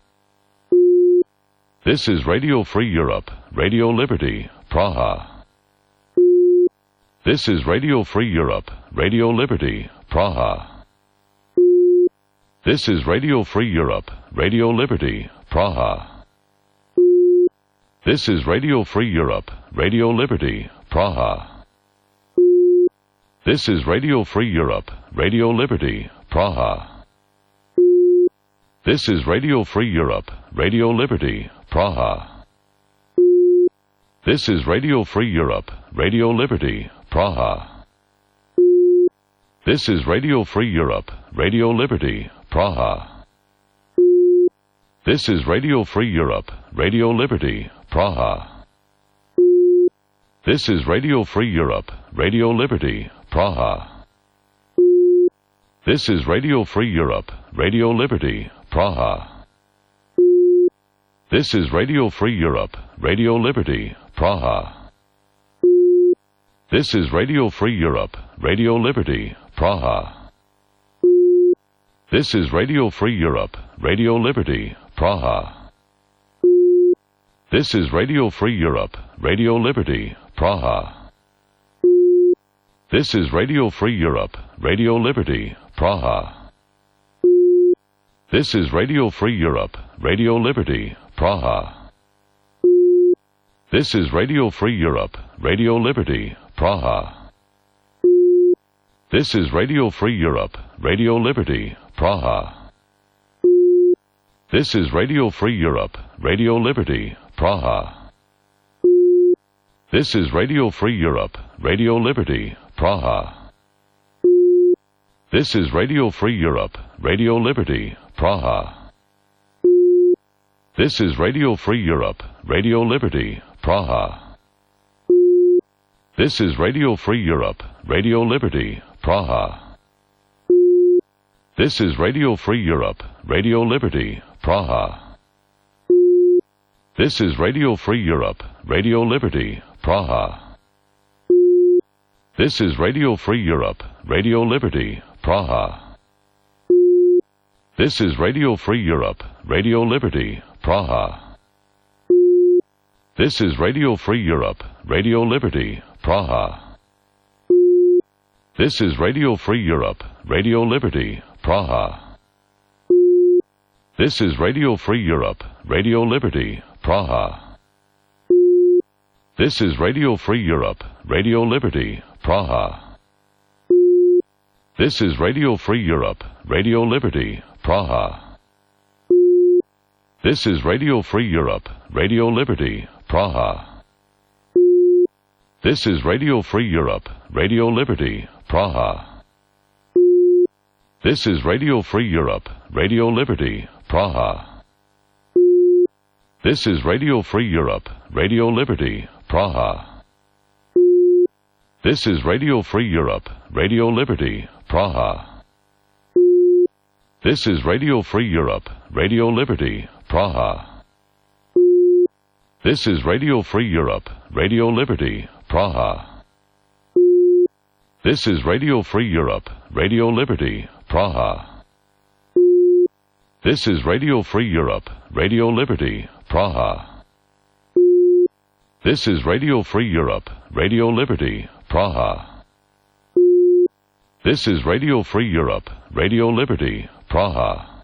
This is Radio Free Europe, Radio Liberty, Praha. This is Radio Free Europe, Radio Liberty, Praha. This is Radio Free Europe, Radio Liberty, Praha. This is Radio Free Europe, Radio Liberty, Praha. This is Radio Free Europe, Radio Liberty, Praha. This is Radio Free Europe, Radio Liberty, Praha. This is Radio Free Europe, Radio Liberty, Praha. This is Radio Free Europe, Radio Liberty, Praha. This is Radio Free Europe, Radio Liberty, Praha. This is Radio Free Europe, Radio Liberty, Praha. This is Radio Free Europe, Radio Liberty, Praha. This is Radio Free Europe, Radio Liberty, Praha. This is Radio Free Europe, Radio Liberty, Praha. This is Radio Free Europe, Radio Liberty, Praha. This is Radio Free Europe, Radio Liberty, Praha. This is Radio Free Europe, Radio Liberty, Praha. This is Radio Free Europe, Radio Liberty, Praha. This is Radio Free Europe, Radio Liberty, Praha. This is Radio Free Europe, Radio Liberty, Praha. This is Radio Free Europe, Radio Liberty, Praha. This is Radio Free Europe, Radio Liberty, Praha. This is Radio Free Europe, Radio Liberty, Praha. This is Radio Free Europe, Radio Liberty, Praha. This is Radio Free Europe, Radio Liberty, Praha. This is Radio Free Europe, Radio Liberty, Praha. This is Radio Free Europe, Radio Liberty, Praha. This is Radio Free Europe, Radio Liberty, Praha. This is Radio Free Europe, Radio Liberty, Praha. This is Radio Free Europe, Radio Liberty, Praha. This is Radio Free Europe, Radio Liberty, Praha. This is Radio Free Europe, Radio Liberty, Praha. This is Radio Free Europe, Radio Liberty, Praha. This is Radio Free Europe, Radio Liberty, Praha. This is Radio Free Europe, Radio Liberty, Praha. This is Radio Free Europe, Radio Liberty, Praha. This is Radio Free Europe, Radio Liberty, Praha. This is Radio Free Europe, Radio Liberty, Praha. This is Radio Free Europe, Radio Liberty, Praha. This is Radio Free Europe, Radio Liberty, Praha. This is Radio Free Europe, Radio Liberty, Praha. This is Radio Free Europe, Radio Liberty, Praha. This is Radio Free Europe, Radio Liberty, Praha. This is Radio Free Europe, Radio Liberty, Praha. This is Radio Free Europe, Radio Liberty, Praha.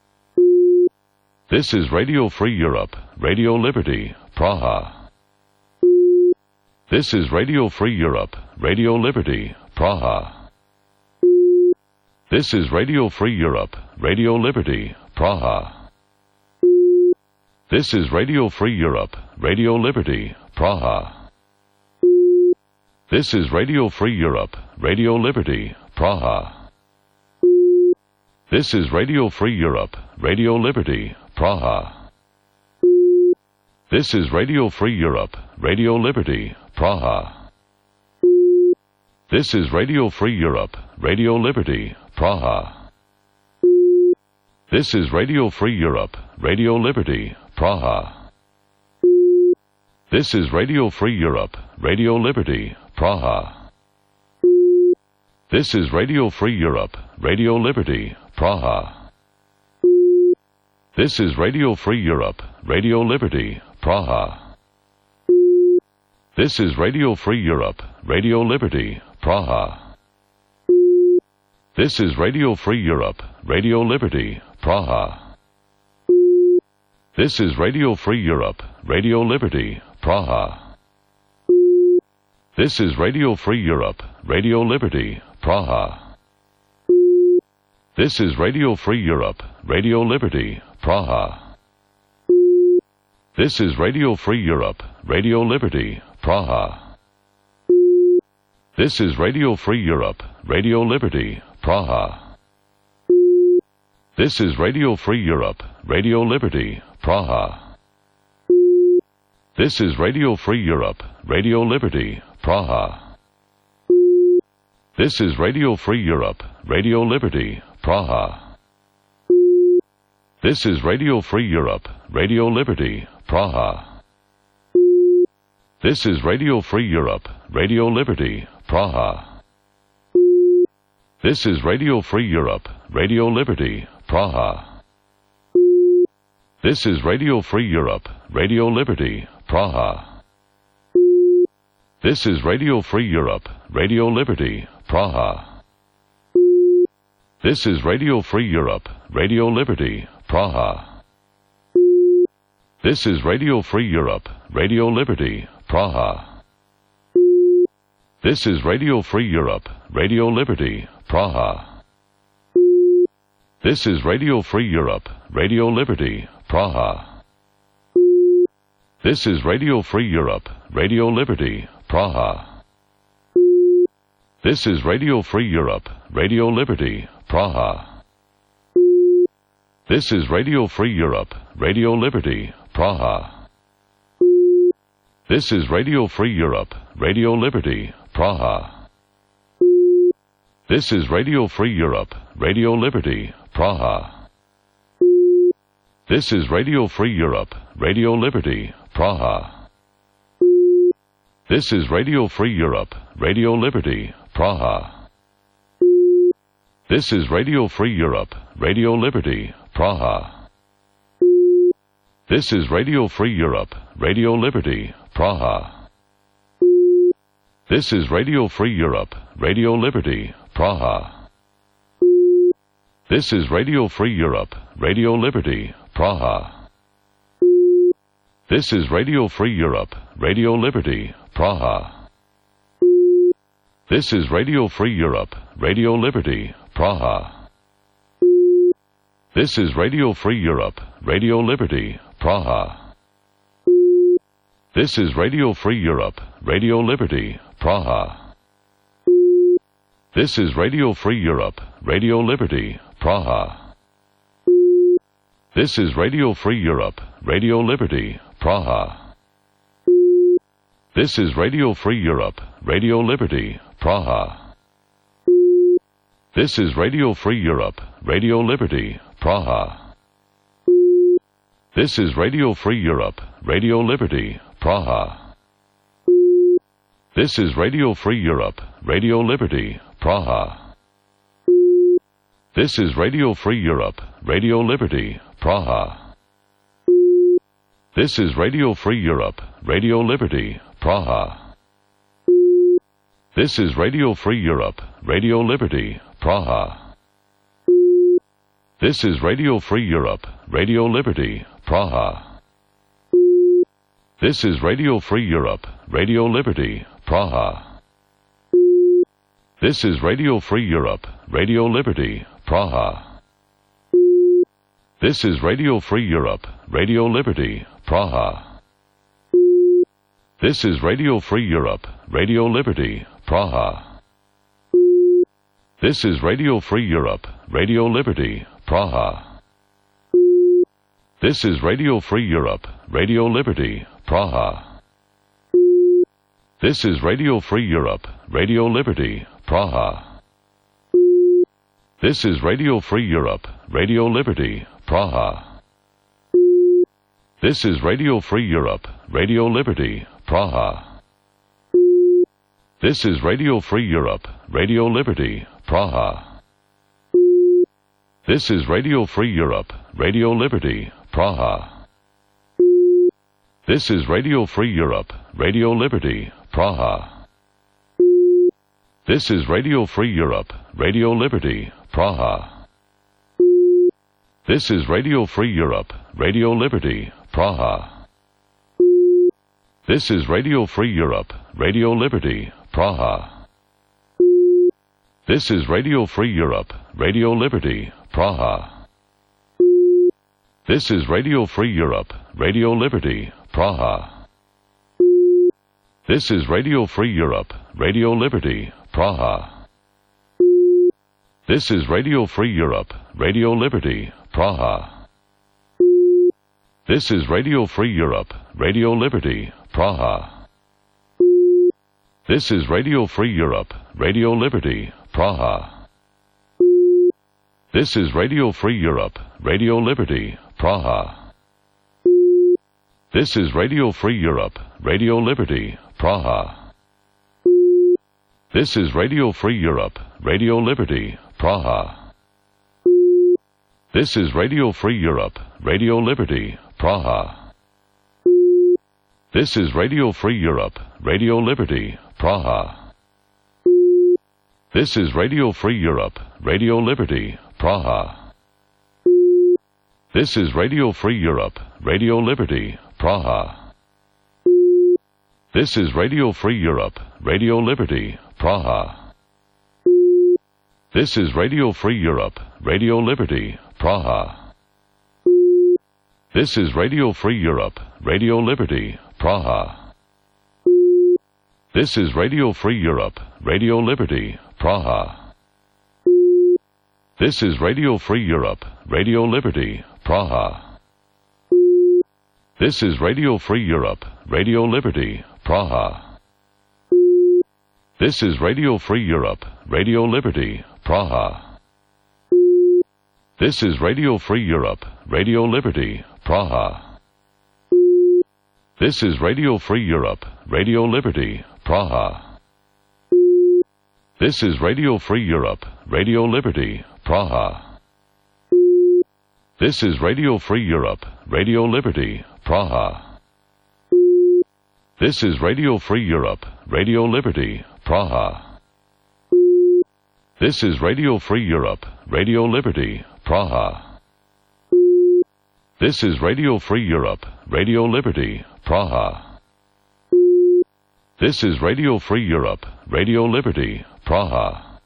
This is Radio Free Europe, Radio Liberty, Praha. This is Radio Free Europe, Radio Liberty, Praha. This is Radio Free Europe, Radio Liberty, Praha. This is Radio Free Europe, Radio Liberty, Praha. This is Radio Free Europe, Radio Liberty, Praha. This is Radio Free Europe, Radio Liberty, Praha. This is Radio Free Europe, Radio Liberty, Praha. This is Radio Free Europe, Radio Liberty, Praha. This is Radio Free Europe, Radio Liberty, Praha. This is Radio Free Europe, Radio Liberty, Praha. This is Radio Free Europe, Radio Liberty, Praha. This is Radio Free Europe, Radio Liberty, Praha. This is Radio Free Europe, Radio Liberty, Praha. This is Radio Free Europe, Radio Liberty, Praha. This is Radio Free Europe, Radio Liberty, Praha. This is Radio Free Europe, Radio Liberty, Praha. This is Radio Free Europe, Radio Liberty, Praha. This is Radio Free Europe, Radio Liberty, Praha. This is Radio Free Europe, Radio Liberty, Praha. This is Radio Free Europe, Radio Liberty, Praha. This is Radio Free Europe, Radio Liberty, Praha. This is Radio Free Europe, Radio Liberty, Praha. This is Radio Free Europe, Radio Liberty, Praha. This is Radio Free Europe, Radio Liberty, Praha. This is Radio Free Europe, Radio Liberty, Praha. This is Radio Free Europe, Radio Liberty, Praha. This is Radio Free Europe, Radio Liberty, Praha. This is Radio Free Europe, Radio Liberty, Praha. This is Radio Free Europe, Radio Liberty, Praha. This is Radio Free Europe, Radio Liberty, Praha. This is Radio Free Europe, Radio Liberty, Praha. This is Radio Free Europe, Radio Liberty, Praha. This is Radio Free Europe, Radio Liberty, Praha. This is Radio Free Europe, Radio Liberty, Praha. This is Radio Free Europe, Radio Liberty, Praha. This is Radio Free Europe, Radio Liberty, Praha. This is Radio Free Europe, Radio Liberty, Praha. This is Radio Free Europe, Radio Liberty, Praha. This is Radio Free Europe, Radio Liberty, Praha. This is Radio Free Europe, Radio Liberty, Praha. This is Radio Free Europe, Radio Liberty, Praha. This is Radio Free Europe, Radio Liberty, Praha. This is Radio Free Europe, Radio Liberty, Praha. This is Radio Free Europe, Radio Liberty, Praha. This is Radio Free Europe, Radio Liberty, Praha. This is Radio Free Europe, Radio Liberty, Praha. This is Radio Free Europe, Radio Liberty, Praha. This is Radio Free Europe, Radio Liberty, Praha. This is Radio Free Europe, Radio Liberty, Praha. This is Radio Free Europe, Radio Liberty, Praha. This is Radio Free Europe, Radio Liberty, Praha. This is Radio Free Europe, Radio Liberty, Praha. This is Radio Free Europe, Radio Liberty, Praha. This is Radio Free Europe, Radio Liberty, Praha. This is Radio Free Europe, Radio Liberty, Praha. This is Radio Free Europe, Radio Liberty, Praha. This is Radio Free Europe, Radio Liberty, Praha. This is Radio Free Europe, Radio Liberty, Praha. This is Radio Free Europe, Radio Liberty, Praha. This is Radio Free Europe, Radio Liberty, Praha. This is Radio Free Europe, Radio Liberty, Praha. This is Radio Free Europe, Radio Liberty, Praha. This is Radio Free Europe, Radio Liberty, Praha. This is Radio Free Europe, Radio Liberty, Praha. This is Radio Free Europe, Radio Liberty, Praha. This is Radio Free Europe, Radio Liberty, Praha. This is Radio Free Europe, Radio Liberty, Praha. This is Radio Free Europe, Radio Liberty, Praha. This is Radio Free Europe, Radio Liberty, Praha. This is Radio Free Europe, Radio Liberty, Praha. This is Radio Free Europe, Radio Liberty, Praha. This is Radio Free Europe, Radio Liberty, Praha. This is Radio Free Europe, Radio Liberty, Praha. This is Radio Free Europe, Radio Liberty, Praha. This is Radio Free Europe, Radio Liberty, Praha. This is Radio Free Europe, Radio Liberty, Praha. This is Radio Free Europe, Radio Liberty, Praha. This is Radio Free Europe, Radio Liberty, Praha. This is Radio Free Europe, Radio Liberty, Praha. This is Radio Free Europe, Radio Liberty, Praha. This is Radio Free Europe, Radio Liberty, Praha. This is Radio Free Europe, Radio Liberty, Praha. This is Radio Free Europe, Radio Liberty, Praha. This is Radio Free Europe, Radio Liberty, Praha. This is Radio Free Europe, Radio Liberty, Praha. This is Radio Free Europe, Radio Liberty, Praha. This is Radio Free Europe, Radio Liberty, Praha. This is Radio Free Europe, Radio Liberty, Praha. This is Radio Free Europe, Radio Liberty, Praha. This is Radio Free Europe, Radio Liberty, Praha. This is Radio Free Europe, Radio Liberty, Praha. This is Radio Free Europe, Radio Liberty, Praha. This is Radio Free Europe, Radio Liberty, Praha. This is Radio Free Europe, Radio Liberty, Praha. This is Radio Free Europe, Radio Liberty, Praha. This is Radio Free Europe, Radio Liberty, Praha. This is Radio Free Europe, Radio Liberty, Praha. This is Radio Free Europe, Radio Liberty, Praha. This is Radio Free Europe, Radio Liberty, Praha.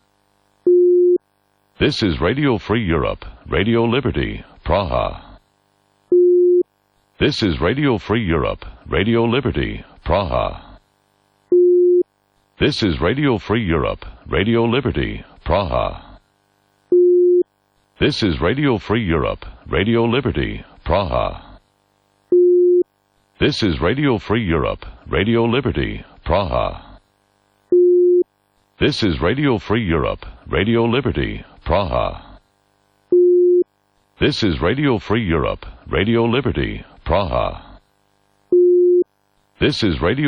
This is Radio Free Europe, Radio Liberty, Praha. This is Radio Free Europe, Radio Liberty, Praha. This is Radio Free Europe, Radio Liberty, Praha. This is Radio Free Europe, Radio Liberty, Praha. This is Radio Free Europe, Radio Liberty, Praha. This is Radio Free Europe, Radio Liberty, Praha. This is Radio Free Europe, Radio Liberty, Praha. This is Radio